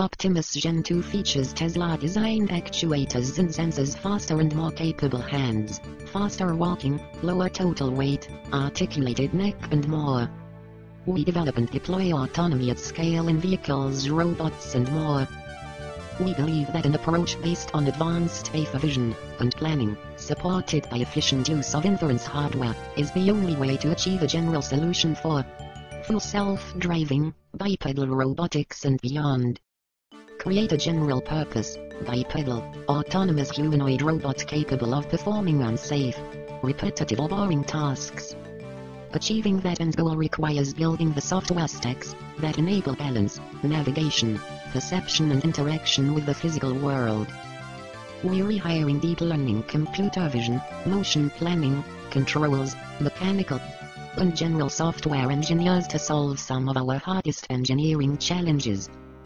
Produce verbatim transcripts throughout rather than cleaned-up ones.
Optimus Gen two features Tesla-designed actuators and sensors, faster and more capable hands, faster walking, lower total weight, articulated neck and more. We develop and deploy autonomy at scale in vehicles, robots and more. We believe that an approach based on advanced data vision and planning, supported by efficient use of inference hardware, is the only way to achieve a general solution for full self-driving, bipedal robotics and beyond. Create a general-purpose, bipedal, autonomous humanoid robot capable of performing unsafe, repetitive or boring tasks. Achieving that end goal requires building the software stacks that enable balance, navigation, perception and interaction with the physical world. We're rehiring deep learning, computer vision, motion planning, controls, mechanical, and general software engineers to solve some of our hardest engineering challenges.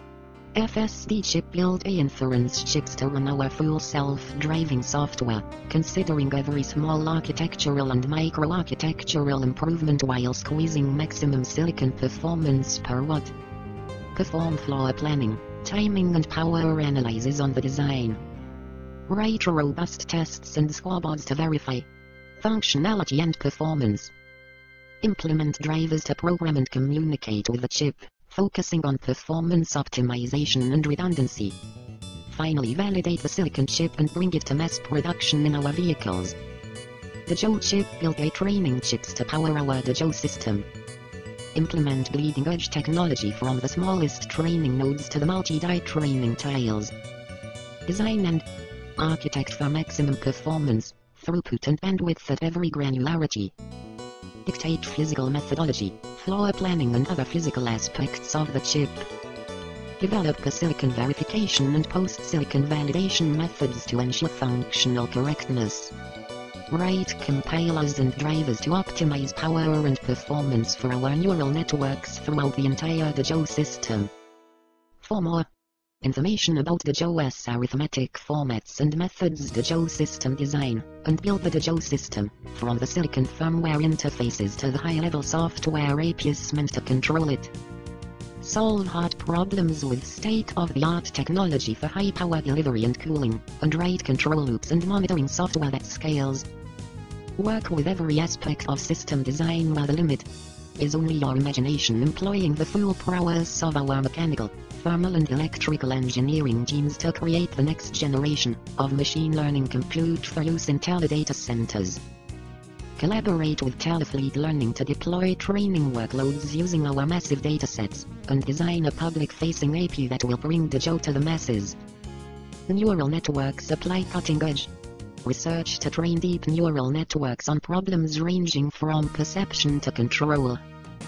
F S D chip build A inference chips to run our full self-driving software, considering every small architectural and micro-architectural improvement while squeezing maximum silicon performance per watt. Perform floor planning, timing and power analysis on the design. Write robust tests and scoreboards to verify functionality and performance. Implement drivers to program and communicate with the chip, focusing on performance optimization and redundancy. Finally, validate the silicon chip and bring it to mass production in our vehicles. Dojo chip build A training chips to power our Dojo system. Implement bleeding-edge technology from the smallest training nodes to the multi-die training tiles. Design and architect for maximum performance, throughput and bandwidth at every granularity. Dictate physical methodology, floor planning and other physical aspects of the chip. Develop the silicon verification and post-silicon validation methods to ensure functional correctness. Write compilers and drivers to optimize power and performance for our neural networks throughout the entire Dojo system. For more information about Dojo's arithmetic formats and methods, Dojo system design, and build the Dojo system, from the silicon firmware interfaces to the high-level software A P Is meant to control it. Solve hard problems with state-of-the-art technology for high power delivery and cooling, and write control loops and monitoring software that scales. Work with every aspect of system design where the limit is only your imagination, employing the full prowess of our mechanical, thermal and electrical engineering teams to create the next generation of machine learning compute for use in tele-data centers. Collaborate with Telefleet Learning to deploy training workloads using our massive datasets, and design a public-facing A P I that will bring Dojo to the masses. Neural networks apply cutting-edge research to train deep neural networks on problems ranging from perception to control.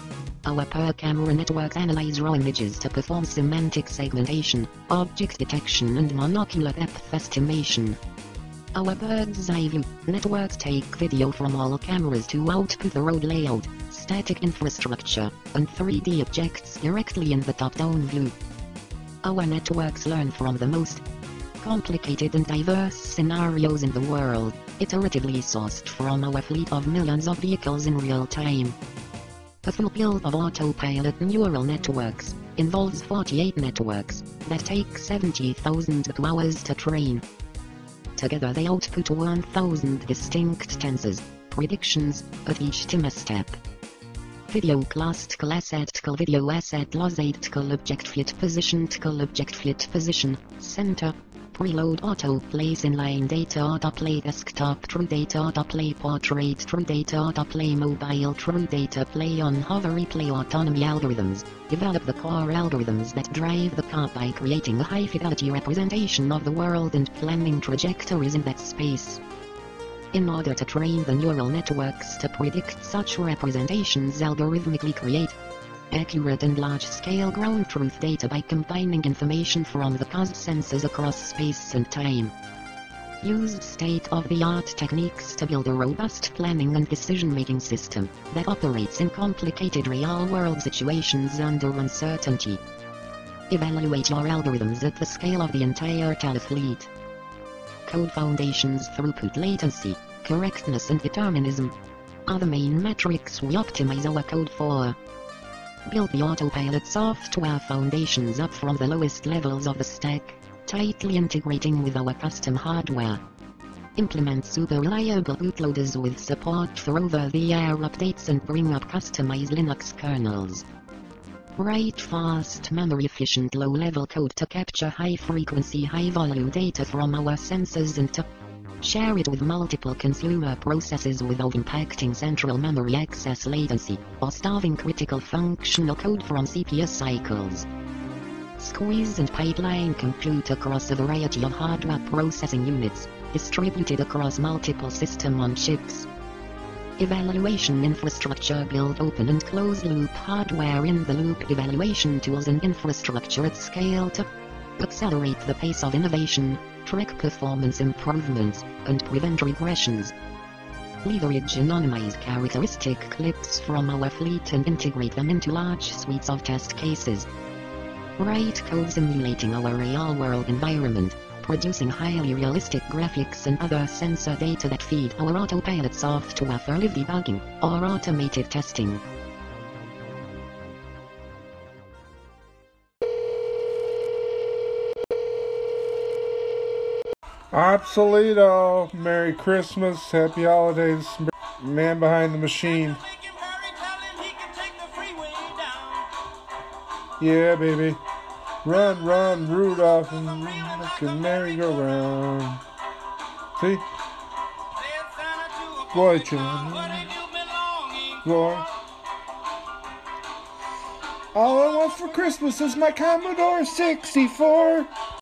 Our per-camera networks analyze raw images to perform semantic segmentation, object detection and monocular depth estimation. Our bird's eye view networks take video from all cameras to output the road layout, static infrastructure, and three D objects directly in the top-down view. Our networks learn from the most complicated and diverse scenarios in the world, iteratively sourced from our fleet of millions of vehicles in real time. A full build of autopilot neural networks involves forty-eight networks that take seventy thousand hours to train. Together they output one thousand distinct tensors, predictions, at each time step. Video classical assetical video asset losatical object fit position tical object fit position, center, preload autoplays inline data autoplay desktop true data autoplay portrait true data autoplay mobile true data play on hover replay autonomy algorithms. Develop the core algorithms that drive the car by creating a high-fidelity representation of the world and planning trajectories in that space. In order to train the neural networks to predict such representations, algorithmically create accurate and large-scale ground truth data by combining information from the car's sensors across space and time. Use state-of-the-art techniques to build a robust planning and decision-making system that operates in complicated real-world situations under uncertainty. Evaluate your algorithms at the scale of the entire telefleet. Code foundations, throughput, latency, correctness and determinism are the main metrics we optimize our code for. Build the autopilot software foundations up from the lowest levels of the stack, tightly integrating with our custom hardware. Implement super reliable bootloaders with support for over-the-air updates and bring up customized Linux kernels. Write fast, memory-efficient low-level code to capture high-frequency, high-volume data from our sensors and to share it with multiple consumer processes without impacting central memory access latency, or starving critical functional code from C P U cycles. Squeeze and pipeline compute across a variety of hardware processing units, distributed across multiple system-on-chips. Evaluation infrastructure. Build open and closed-loop hardware in-the-loop evaluation tools and infrastructure at scale to accelerate the pace of innovation, track performance improvements, and prevent regressions. Leverage anonymized characteristic clips from our fleet and integrate them into large suites of test cases. Write code simulating our real-world environment, producing highly realistic graphics and other sensor data that feed our autopilot software for live debugging or automated testing. Obsoleto, Merry Christmas, Happy Holidays, man behind the machine. Yeah, baby. Run, run, Rudolph, and like a merry-go-round. See? Boy, children. Boy. All I want for Christmas is my Commodore sixty-four.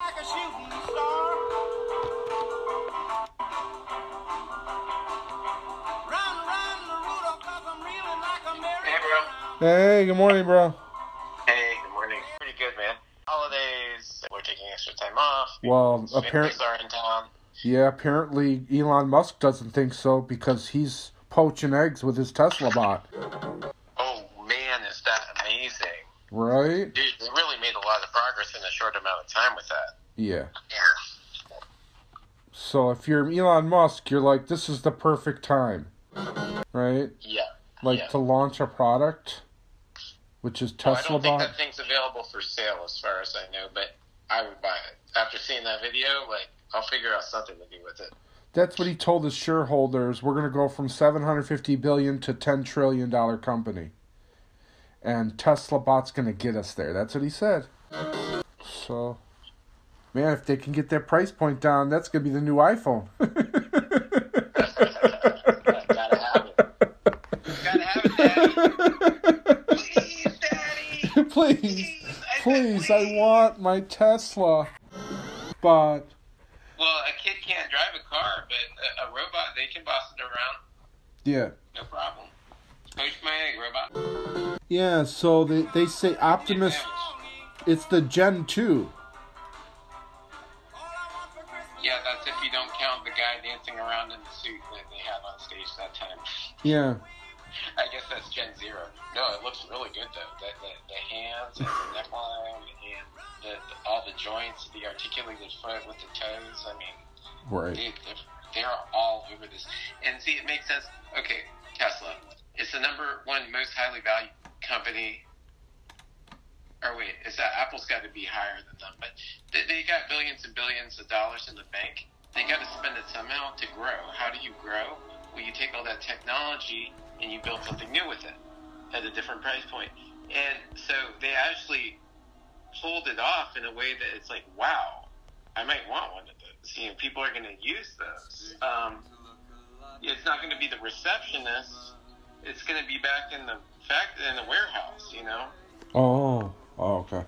Hey, good morning, bro. Hey, good morning. Pretty good, man. Holidays, we're taking extra time off. Well, apparently, are in town. Yeah, apparently Elon Musk doesn't think so because he's poaching eggs with his Tesla bot. Oh man, is that amazing! Right? Dude, they really made a lot of progress in a short amount of time with that. Yeah. Yeah. So if you're Elon Musk, you're like, this is the perfect time, right? Yeah. Like yeah. to launch a product. Which is Tesla well, I don't think bot. that thing's available for sale as far as I know, but I would buy it. After seeing that video, like, I'll figure out something to do with it. That's what he told his shareholders. We're going to go from seven hundred fifty billion dollars to ten trillion dollars company. And Tesla bot's going to get us there. That's what he said. So, man, if they can get that price point down, that's going to be the new iPhone. Gotta have it. Gotta have it, Daddy. Please, please, please, I, I want my Tesla. But well, a kid can't drive a car, but a, a robot, they can boss it around. Yeah. No problem. Poach my egg, robot. Yeah, so they, they say Optimus, it's the Gen two. Yeah, that's if you don't count the guy dancing around in the suit that they had on stage that time. Yeah. I guess that's Gen Zero. No, it looks really good though. The the, the hands and the neckline and the, the, all the joints, the articulated foot with the toes. I mean, right. They, they're, they're all over this. And see, it makes sense. Okay, Tesla. It's the number one most highly valued company. Or wait, is that Apple's got to be higher than them? But they, they got billions and billions of dollars in the bank. They got to spend it somehow to grow. How do you grow? Well, you take all that technology and you build something new with it at a different price point. And so they actually pulled it off in a way that it's like, wow, I might want one of those. You know, people are going to use those. Um, it's not going to be the receptionist. It's going to be back in the fact in the warehouse, you know? Oh, oh okay.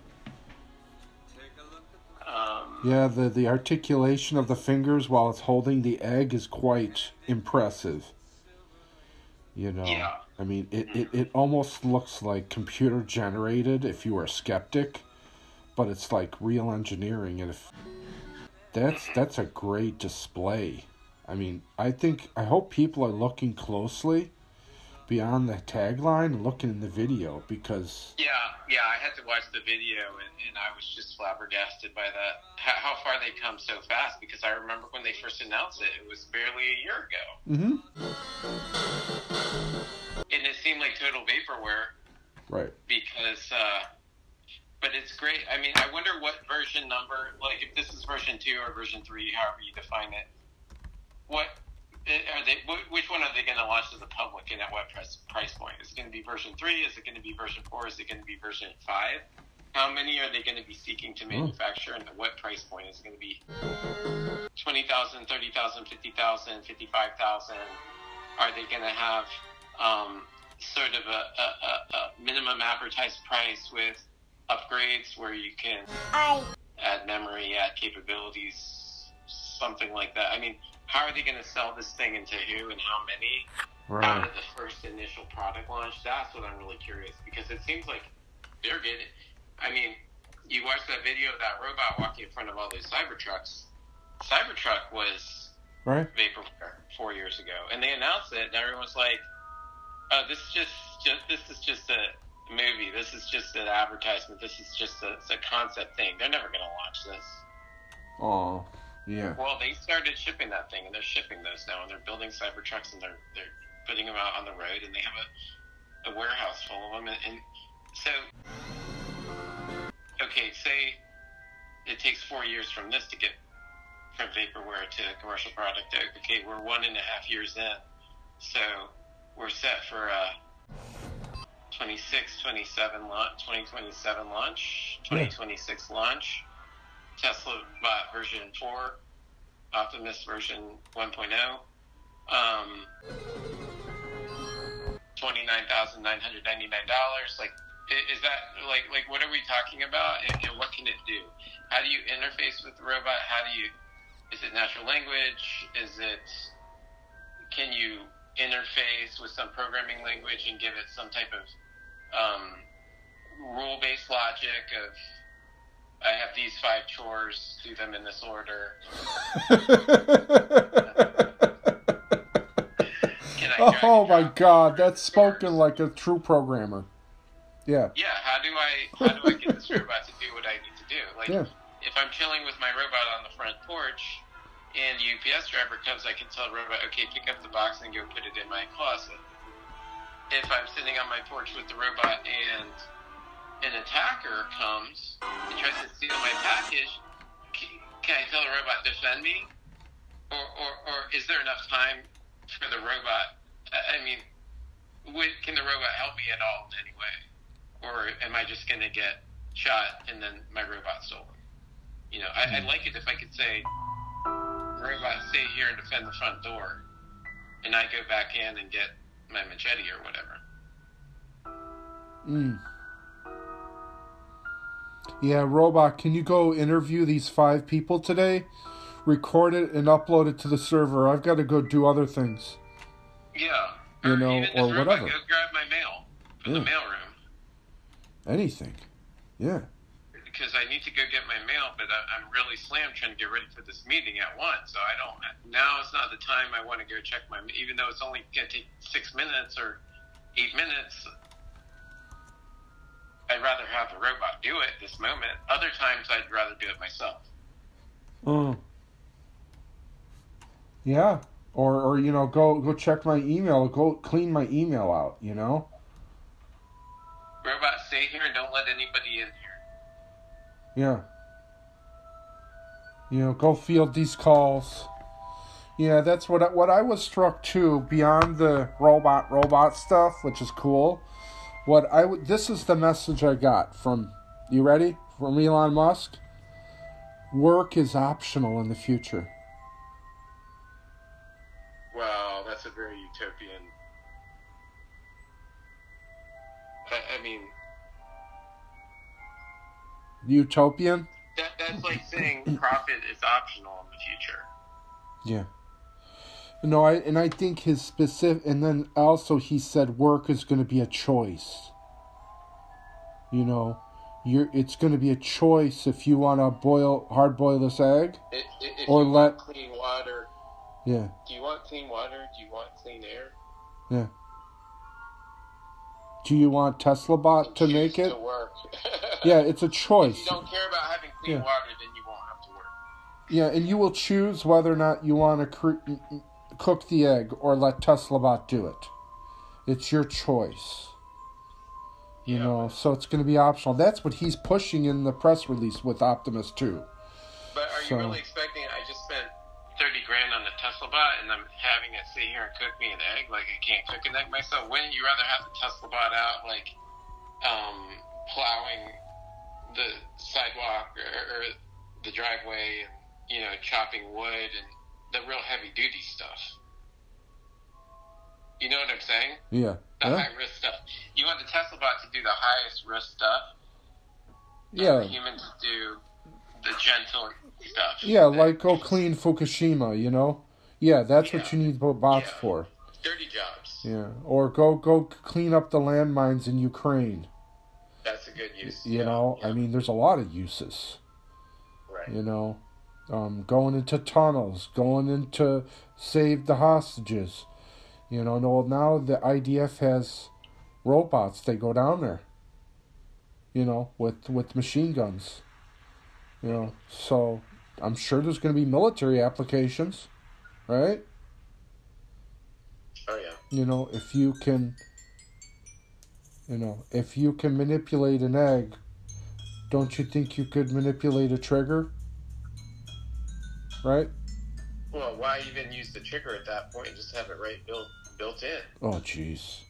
Um, yeah, the, the articulation of the fingers while it's holding the egg is quite impressive. You know, yeah. I mean, it, it, it almost looks like computer generated if you were a skeptic, but it's like real engineering. And if that's that's a great display. I mean, I think I hope people are looking closely beyond the tagline and looking in the video because yeah, yeah, I had to watch the video and, and I was just flabbergasted by that. How, how far they come so fast, because I remember when they first announced it, it was barely a year ago. Mm-hmm. And it seemed like total vaporware Right. Because, uh, but it's great. I mean, I wonder what version number, like if this is version two or version three, however you define it, what are they, which one are they going to launch to the public and at what price, price point? Is it going to be version three? Is it going to be version four? Is it going to be version five? How many are they going to be seeking to manufacture, and at what price point? Is it going to be twenty thousand, thirty thousand, fifty thousand, fifty-five thousand? Are they going to have um, sort of a, a, a, a minimum advertised price with upgrades where you can I... add memory, add capabilities, something like that? I mean, how are they going to sell this thing and to who and how many Right. out of the first initial product launch? That's what I'm really curious, because it seems like they're getting... I mean, you watch that video of that robot walking in front of all those Cybertrucks. Cybertruck was Right. vaporware four years ago, and they announced it, and everyone's like, "Oh, this is just, just this is just a movie. This is just an advertisement. This is just a, it's a concept thing. They're never going to launch this." Oh, yeah. Well, they started shipping that thing, and they're shipping those now, and they're building Cybertrucks, and they're they're putting them out on the road, and they have a, a warehouse full of them, and, and so. Okay, say it takes four years from this to get from vaporware to commercial product. Okay, we're one and a half years in, so we're set for a twenty-six, twenty-seven launch, twenty twenty-seven launch, twenty twenty-six launch. Tesla bought version four, Optimus version one point oh. Um, twenty-nine thousand nine hundred ninety-nine dollars. Like. Is that, like, like what are we talking about, and, and what can it do? How do you interface with the robot? How do you, is it natural language? Is it, can you interface with some programming language and give it some type of um, rule-based logic of, I have these five chores, do them in this order. Can I oh my God, that's spoken like a true programmer. Yeah. Yeah, how do I how do I get this robot to do what I need to do? Like, yeah. If I'm chilling with my robot on the front porch, and the U P S driver comes, I can tell the robot, okay, pick up the box and go put it in my closet. If I'm sitting on my porch with the robot and an attacker comes and tries to steal my package, can I tell the robot, defend me? Or, or, or is there enough time for the robot? I mean, would, can the robot help me at all in any way? Or am I just going to get shot and then my robot's stolen? You know, I, I'd like it if I could say, robot, stay here and defend the front door, and I go back in and get my machete or whatever. Mm. Yeah, robot, can you go interview these five people today? Record it and upload it to the server. I've got to go do other things. Yeah. You or know, even or robot, whatever. Go grab my mail from Yeah. the mailroom. Anything. Yeah. Because I need to go get my mail, but I, I'm really slammed trying to get ready for this meeting at once. So I don't, now it's not the time I want to go check my, even though it's only going to take six minutes or eight minutes. I'd rather have the robot do it this moment. Other times I'd rather do it myself. Oh. Yeah. Or, or you know, go go check my email. Go clean my email out, you know? Robot, stay here and don't let anybody in here. Yeah. You know, go field these calls. Yeah, that's what I, what I was struck too, beyond the robot robot stuff, which is cool. What I w- this is the message I got from, you ready? From Elon Musk. Work is optional in the future. Wow, that's a very utopian. I, I mean, Utopian? that that's like saying profit is optional in the future. Yeah. No, I and I think his specific, and then also he said work is going to be a choice. You know, you're it's going to be a choice if you want to boil hard boil this egg, If, if or you let want clean water, yeah do you want clean water? Do you want clean air? yeah. Do you want Tesla bot to Choose make it? To work. Yeah, it's a choice. If you don't care about having clean Yeah. water, then you won't have to work. Yeah, and you will choose whether or not you want to cre- cook the egg or let TeslaBot do it. It's your choice. You Yeah. know, so it's going to be optional. That's what he's pushing in the press release with Optimus two. But are you So- really expecting? I just spent thirty grand on the Tesla bot, and I'm having it sit here and cook me an egg. Like, I can't cook an egg myself. Wouldn't you rather have the Tesla bot out, like, um, plowing the sidewalk or, or the driveway, and you know, chopping wood and the real heavy duty stuff? You know what I'm saying? Yeah. The Yeah. high risk stuff. You want the Tesla bot to do the highest risk stuff, and Yeah. the human to do the gentle stuff. Yeah, that- like go clean Fukushima, you know? Yeah, that's what Yeah. you need bo- bots Yeah. for. dirty jobs. Yeah. Or go go clean up the landmines in Ukraine. That's a good use. You yeah, know, yeah. I mean, there's a lot of uses. right. You know, um, going into tunnels, going into save the hostages. You know, no, now the I D F has robots. They go down there. You know, with with machine guns. You know, so I'm sure there's going to be military applications, right? Oh yeah. You know, if you can, you know, if you can manipulate an egg, don't you think you could manipulate a trigger? Right? Well, why even use the trigger at that point? Just have it right built built in. Oh, jeez.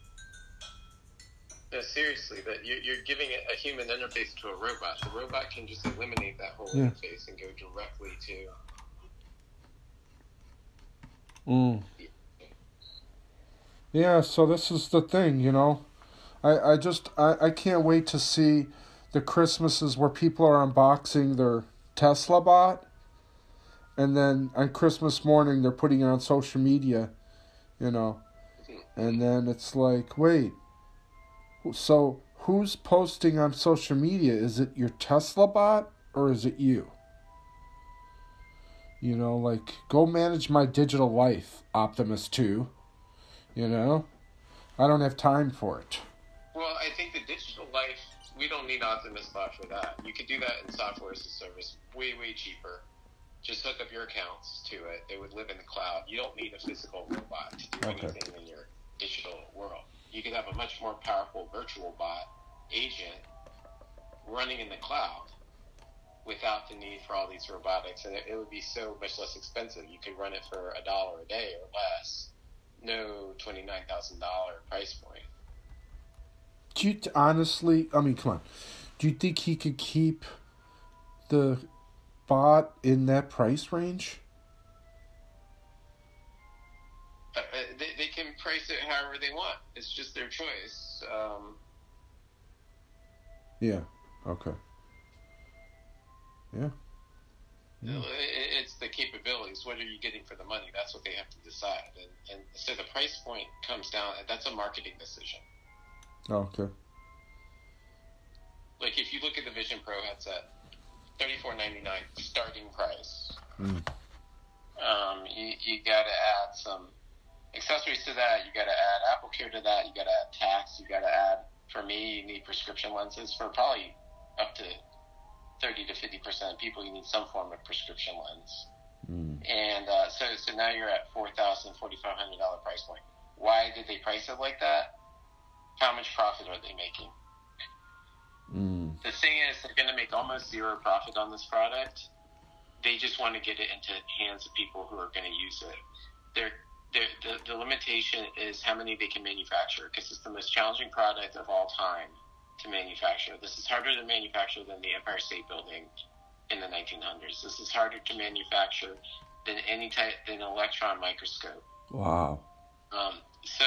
No, seriously, that you're, you're giving it a human interface to a robot. The robot can just eliminate that whole Yeah. interface and go directly to. Mm. Yeah, so this is the thing, you know. I, I just, I, I can't wait to see the Christmases where people are unboxing their Tesla bot. And then on Christmas morning, they're putting it on social media, you know. And then it's like, wait. So who's posting on social media? Is it your Tesla bot or is it you? You know, like, go manage my digital life, Optimus two. You know? I don't have time for it. Well, I think the digital life, we don't need Optimus Bot for that. You could do that in software as a service, way, way cheaper. Just hook up your accounts to it. They would live in the cloud. You don't need a physical robot to do Okay. anything in your digital world. You could have a much more powerful virtual bot agent running in the cloud without the need for all these robotics, and it, it would be so much less expensive. You could run it for a dollar a day or less. No twenty-nine thousand dollars price point. Do you t- honestly, I mean, come on. Do you think he could keep the bot in that price range? Uh, uh, they, they can price it however they want. It's just their choice. Um, Yeah. Okay. Yeah. it, it's the capabilities. What are you getting for the money? That's what they have to decide. And, and so the price point comes down. That's a marketing decision. Okay. Like if you look at the Vision Pro headset, thirty-four ninety-nine starting price. Mm. Um, you you got to add some accessories to that. You got to add Apple Care to that. You got to add tax. You got to add. For me, you need prescription lenses. For probably up to thirty to fifty percent of people, you need some form of prescription lens. Mm. And uh, so so now you're at four thousand dollars, forty-five hundred dollars price point. Why did they price it like that? How much profit are they making? Mm. The thing is, they're going to make almost zero profit on this product. They just want to get it into hands of people who are going to use it. They're, they're, the, the limitation is how many they can manufacture, because it's the most challenging product of all time to manufacture. This is harder to manufacture than the Empire State Building in the nineteen hundreds. This is harder to manufacture than any type, than an electron microscope. Wow. Um, so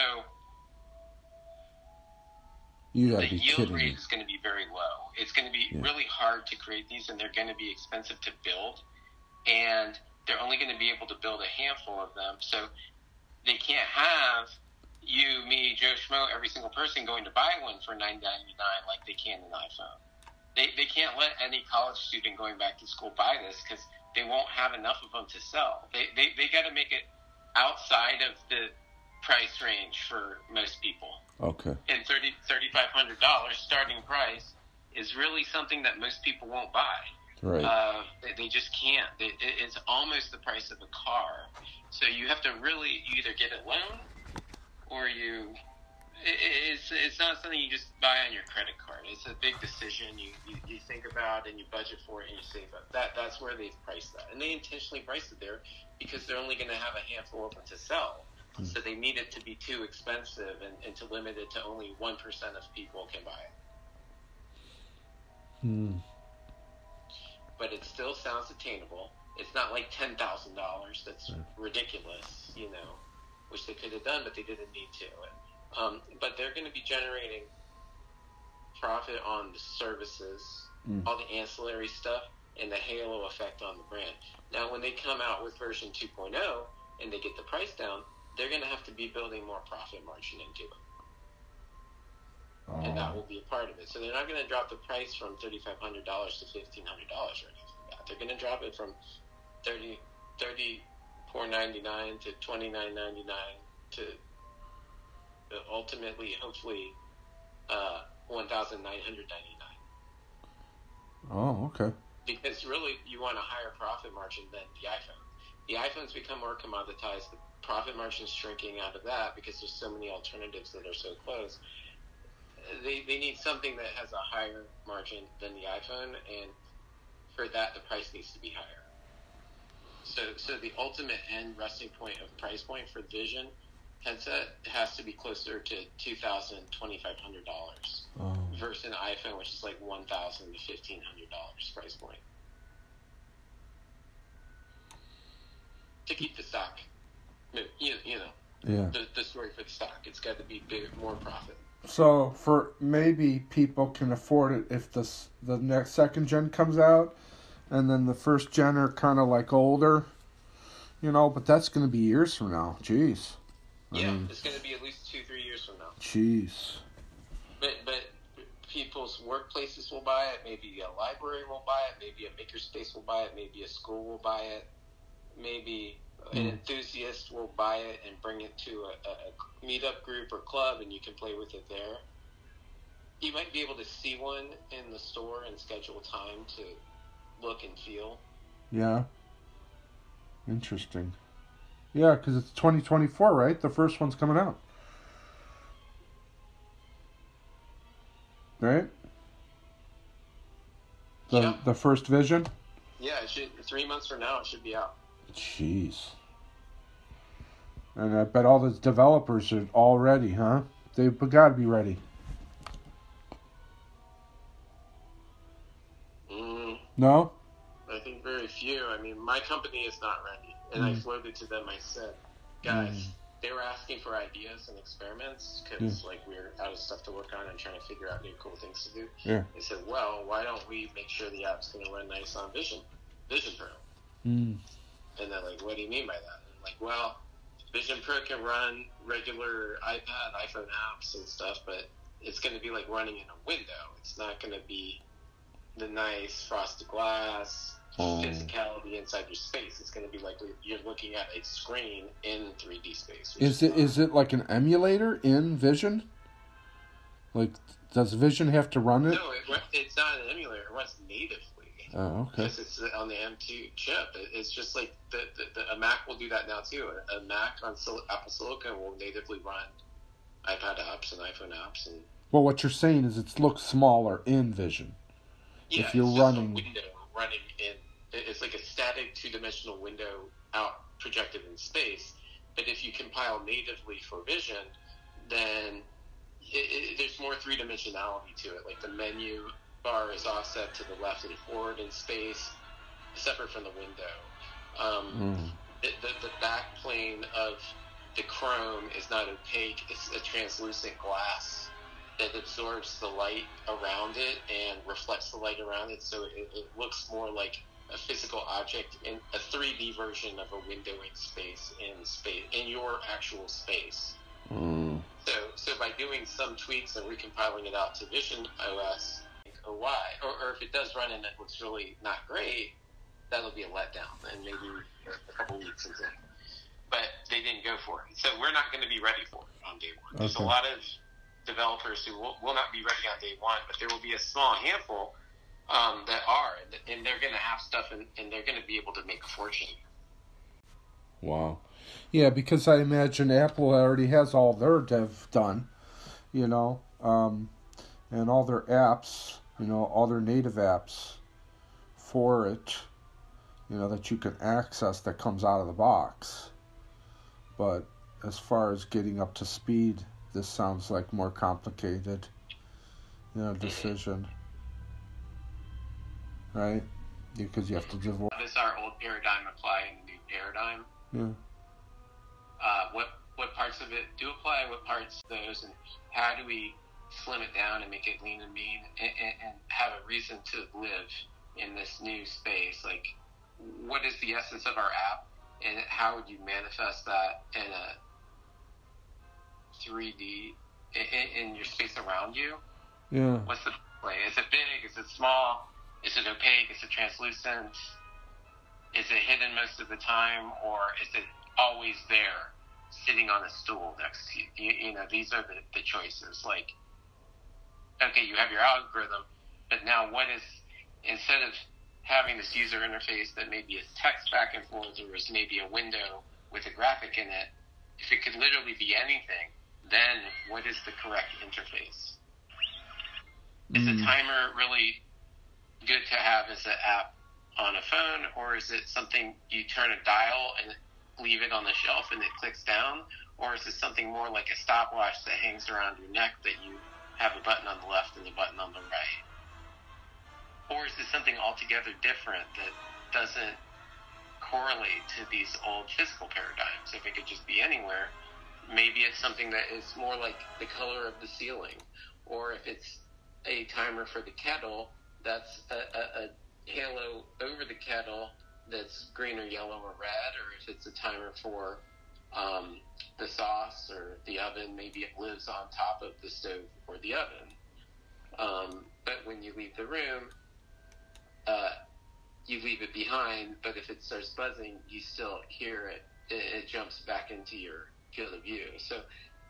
You gotta the be yield kidding rate me. is going to be very low. It's going to be Yeah. really hard to create these, and they're going to be expensive to build. And they're only going to be able to build a handful of them. So they can't have you, me, Joe Schmo, every single person going to buy one for nine ninety-nine like they can an iPhone. They they can't let any college student going back to school buy this because they won't have enough of them to sell. They they, they got to make it outside of the price range for most people. Okay. And thirty thirty-five hundred dollars starting price is really something that most people won't buy. Right. Uh, they, they just can't. It, it, it's almost the price of a car. So you have to really you either get a loan or you it, it's it's not something you just buy on your credit card. It's a big decision. You, you, you think about and you budget for it and you save up. That that's where they've priced that, and they intentionally priced it there because they're only going to have a handful of them to sell. Hmm. So they need it to be too expensive and, and to limit it to only one percent of people can buy it. Hmm. But it still sounds attainable. It's not like ten thousand dollars. That's hmm. ridiculous, you know, which they could have done, but they didn't need to. Um, but they're going to be generating profit on the services, mm. all the ancillary stuff, and the halo effect on the brand. Now, when they come out with version two point oh and they get the price down, they're going to have to be building more profit margin into it. Oh. And that will be a part of it. So they're not going to drop the price from thirty-five hundred dollars to fifteen hundred dollars or anything like that. They're going to drop it from thirty-four ninety-nine to twenty-nine ninety-nine to ultimately, hopefully, uh, one thousand nine hundred ninety-nine. Oh, okay. Because really, you want a higher profit margin than the iPhone. The iPhone's become more commoditized. The profit margin's shrinking out of that because there's so many alternatives that are so close. They they need something that has a higher margin than the iPhone, and for that, the price needs to be higher. So, so the ultimate end resting point of price point for Vision headset has to be closer to two thousand dollars, twenty-five hundred dollars oh. versus an iPhone, which is like one thousand dollars to fifteen hundred dollars price point. To keep the stock, you, you know, yeah. the, the story for the stock, it's got to be bigger, more profit. So, for maybe people can afford it if the, the next second gen comes out, and then the first gen are kind of like older, you know, but that's going to be years from now. Jeez. Yeah, um, it's going to be at least two, three years from now. Jeez. But but people's workplaces will buy it. Maybe a library will buy it. Maybe a makerspace will buy it. Maybe a school will buy it. Maybe an mm. enthusiast will buy it and bring it to a, a, a meetup group or club, and you can play with it there. You might be able to see one in the store and schedule time to look and feel. Yeah. Interesting. Yeah, because it's twenty twenty-four, right? The first one's coming out. Right? The yeah. the first Vision? Yeah, it should, three months from now it should be out. Jeez. And I bet all the developers are all ready, huh? They've got to be ready. Mm, no? I think very few. I mean, my company is not ready. And mm. I floated to them, I said, guys, mm. they were asking for ideas and experiments because, mm. like, we we're out of stuff to work on and trying to figure out new cool things to do. Yeah. They said, well, why don't we make sure the app's going to run nice on Vision, Vision Pro? Mm. And they're like, what do you mean by that? And I'm like, well, Vision Pro can run regular iPad, iPhone apps and stuff, but it's going to be like running in a window. It's not going to be the nice frosted glass, oh. physicality inside your space. It's going to be like you're looking at a screen in three D space. Is it is it like an emulator in Vision? Like, does Vision have to run it? No, it, it's not an emulator. It runs natively. Oh, okay. Because it's on the M two chip. It's just like the, the, the a Mac will do that now too. A, a Mac on Sil- Apple Silicon will natively run iPad apps and iPhone apps. And well, what you're saying is it looks smaller in Vision. Yeah, if you're it's running just a window running in. It's like a static two-dimensional window out projected in space. But if you compile natively for Vision, then it, it, there's more three-dimensionality to it. Like the menu bar is offset to the left and forward in space, separate from the window. Um, mm. the, the, the back plane of the Chrome is not opaque. It's a translucent glass that absorbs the light around it and reflects the light around it, so it, it looks more like a physical object in a three D version of a windowing space in space in your actual space. Mm. So, so by doing some tweaks and recompiling it out to Vision O S, or why, or, or if it does run and it looks really not great, that'll be a letdown, and maybe a couple weeks into it. But they didn't go for it, so we're not going to be ready for it on day one. Okay. There's a lot of developers who will, will not be ready on day one, but there will be a small handful um, that are, and they're going to have stuff, and, and they're going to be able to make a fortune. Wow. Yeah, because I imagine Apple already has all their dev done, you know, um, and all their apps, you know, all their native apps for it, you know, that you can access that comes out of the box. But as far as getting up to speed, this sounds like more complicated, you know, decision, right? Because you have to divorce. How does our old paradigm apply in the new paradigm? Yeah. Uh, what what parts of it do apply? What parts of those, and how do we slim it down and make it lean and mean, and, and, and have a reason to live in this new space? Like, what is the essence of our app, and how would you manifest that in a three D in, in your space around you? Yeah. What's the play? Is it big? Is it small? Is it opaque? Is it translucent? Is it hidden most of the time, or is it always there, sitting on a stool next to you? You, you know, these are the, the choices. Like, okay, you have your algorithm, but now what is, instead of having this user interface that maybe is text back and forth, or is maybe a window with a graphic in it, if it could literally be anything, then what is the correct interface? Is Mm. a timer really good to have as an app on a phone, or is it something you turn a dial and leave it on the shelf and it clicks down, or is it something more like a stopwatch that hangs around your neck that you have a button on the left and a button on the right? Or is it something altogether different that doesn't correlate to these old physical paradigms? If it could just be anywhere, maybe it's something that is more like the color of the ceiling, or if it's a timer for the kettle, that's a, a, a halo over the kettle that's green or yellow or red, or if it's a timer for um, the sauce or the oven, maybe it lives on top of the stove or the oven. Um, but when you leave the room, uh, you leave it behind, but if it starts buzzing, you still hear it. It, it jumps back into your field of view. So,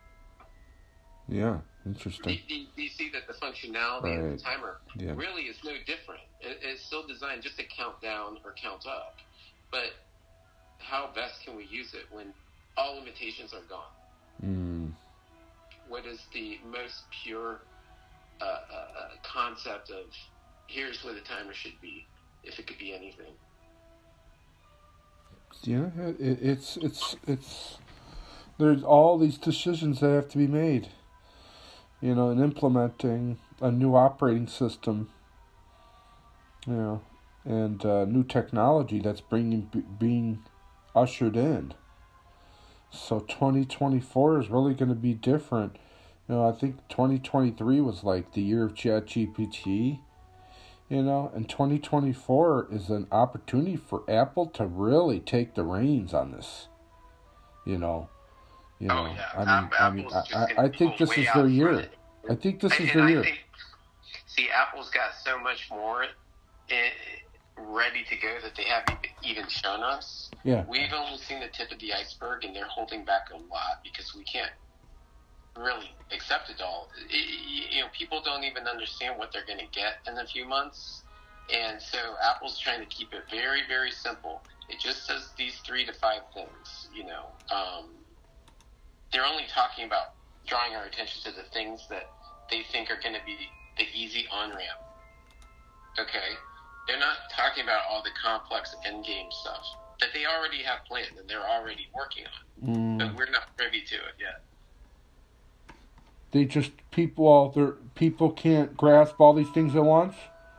Yeah, interesting. do, do, do you see that the functionality Right. of the timer Yeah. really is no different? It, it's still designed just to count down or count up. But how best can we use it when all limitations are gone? Mm. What is the most pure uh, uh, uh, concept of here's what a timer should be, if it could be anything? Yeah, it, it's it's it's there's all these decisions that have to be made, you know, in implementing a new operating system, you know, and uh, new technology that's bringing b- being ushered in. So twenty twenty-four is really going to be different. You know, I think twenty twenty-three was like the year of ChatGPT, you know, and twenty twenty-four is an opportunity for Apple to really take the reins on this, you know. You know, Oh, yeah. I mean, App- I mean, Apple's I, just I, gonna I think pull this way is out their in year. front. I think this is And their I year. think, see, Apple's got so much more in, ready to go that they haven't even shown us. Yeah. We've only seen the tip of the iceberg, and they're holding back a lot because we can't really accept it all. It- it- you know, people don't even understand what they're going to get in a few months, and so Apple's trying to keep it very, very simple. It just says these three to five things. You know, um, they're only talking about drawing our attention to the things that they think are going to be the easy on-ramp. Okay? They're not talking about all the complex endgame stuff that they already have planned and they're already working on. Mm. But we're not privy to it yet. They just people all their people can't grasp all these things at once.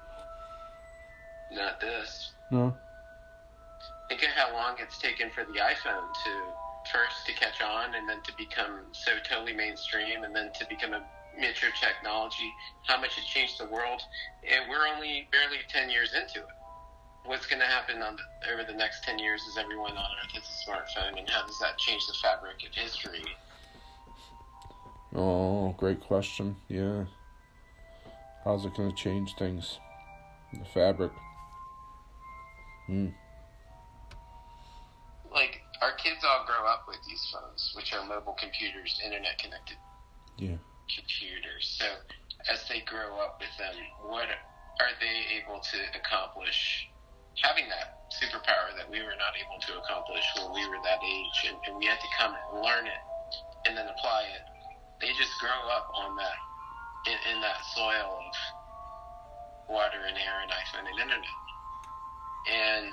Not this. No. Think of how long it's taken for the iPhone to first to catch on and then to become so totally mainstream and then to become a mature technology, how much it changed the world, and we're only barely ten years into it. What's going to happen on the, over the next ten years is everyone on Earth has a smartphone, and how does that change the fabric of history? Oh, great question. Yeah. How's it going to change things? The fabric. Hmm. Like, our kids all grow up with these phones, which are mobile computers, internet-connected Yeah. computers. So, as they grow up with them, what are they able to accomplish having that superpower that we were not able to accomplish when we were that age, and, and we had to come and learn it and then apply it they just grow up on that, in, in that soil of water and air and iPhone and internet. And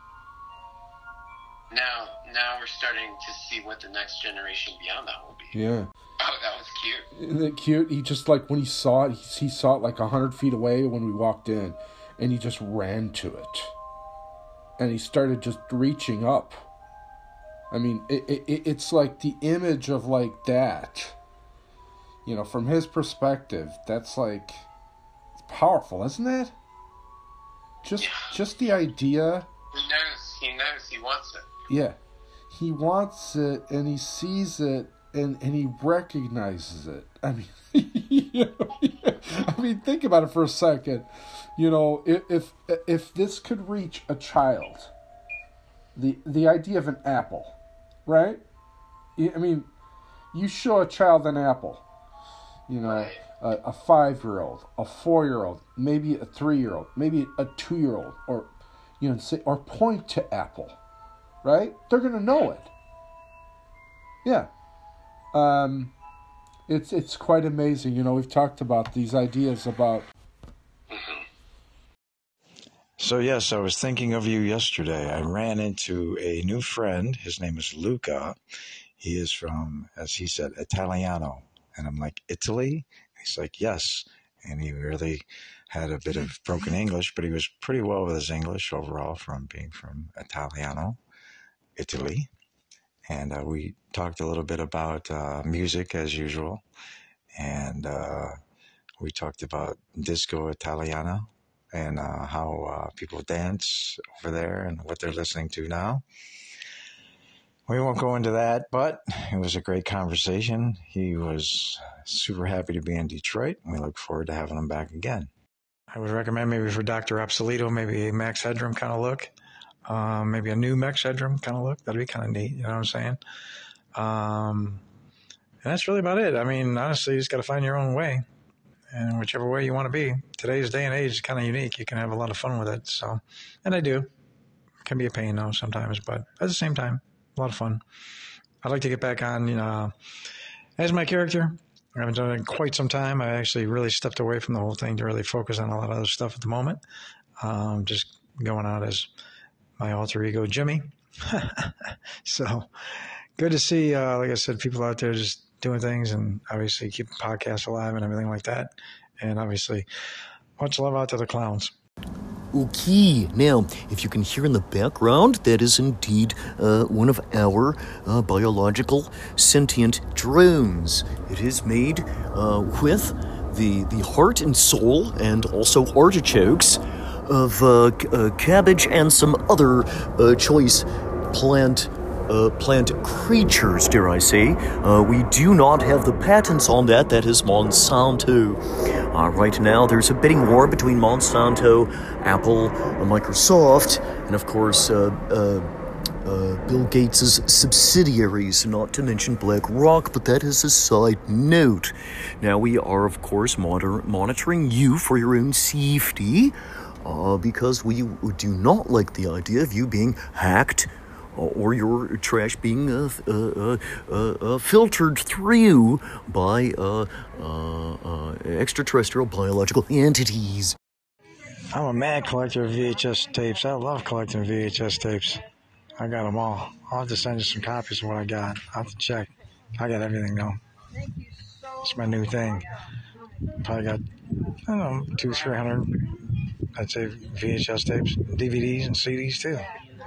now, now we're starting to see what the next generation beyond that will be. Yeah. Oh, that was cute. Isn't it cute? He just, like, when he saw it, he, he saw it like a hundred feet away when we walked in, and he just ran to it. And he started just reaching up. I mean, it, it it's like the image of, like, that. You know, from his perspective, that's, like, it's powerful, isn't it? Just, yeah. just the idea. He knows, he knows, he wants it. Yeah. He wants it, and he sees it, and, and he recognizes it. I mean, you know, I mean, think about it for a second. You know, if if, if this could reach a child, the the idea of an apple, right? I mean, you show a child an apple, you know, a, a five-year-old, a four-year-old, maybe a three-year-old, maybe a two-year-old, or, you know, say, or point to apple, right? They're going to know it. Yeah. Um, it's it's quite amazing. You know, we've talked about these ideas about. So yes, I was thinking of you yesterday. I ran into a new friend. His name is Luca. He is from, as he said, Italiano. And I'm like, Italy? He's like, yes. And he really had a bit of broken English, but he was pretty well with his English overall from being from Italiano, Italy. And uh, we talked a little bit about uh, music as usual. And uh, we talked about disco Italiano and uh, how uh, people dance over there and what they're listening to now. We won't go into that, but it was a great conversation. He was super happy to be in Detroit, and we look forward to having him back again. I would recommend maybe for Doctor Obsoleto, maybe a Max Headroom kind of look. Um, maybe a new Max Headroom kind of look. That'd be kind of neat, you know what I'm saying? Um, and that's really about it. I mean, honestly, you just got to find your own way. And whichever way you want to be. Today's day and age is kind of unique. You can have a lot of fun with it. So, and I do. It can be a pain, though, sometimes. But at the same time, a lot of fun. I'd like to get back on, you know, as my character. I haven't done it in quite some time. I actually really stepped away from the whole thing to really focus on a lot of other stuff at the moment. Um, just going out as my alter ego, Jimmy. So good to see, uh, like I said, people out there just doing things and obviously keeping podcasts alive and everything like that. And obviously, much love out to the clowns. Okay, now, if you can hear in the background, that is indeed uh, one of our uh, biological sentient drones. It is made uh, with the, the heart and soul and also artichokes of uh, c- uh, cabbage and some other uh, choice plant uh, plant creatures, dare I say. Uh, we do not have the patents on that. That is Monsanto. Uh, right now, there's a bidding war between Monsanto, Apple, uh, Microsoft, and of course, uh, uh, uh, Bill Gates' subsidiaries, not to mention BlackRock, but that is a side note. Now, we are, of course, moder- monitoring you for your own safety. Uh, because we do not like the idea of you being hacked uh, or your trash being uh, uh, uh, uh, filtered through by uh, uh, uh, extraterrestrial biological entities. I'm a mad collector of V H S tapes. I love collecting V H S tapes. I got them all. I'll have to send you some copies of what I got. I'll have to check. I got everything, though. It's my new thing. Probably got, I don't know, two, three hundred, I'd say, V H S tapes, D V Ds, and C Ds, too.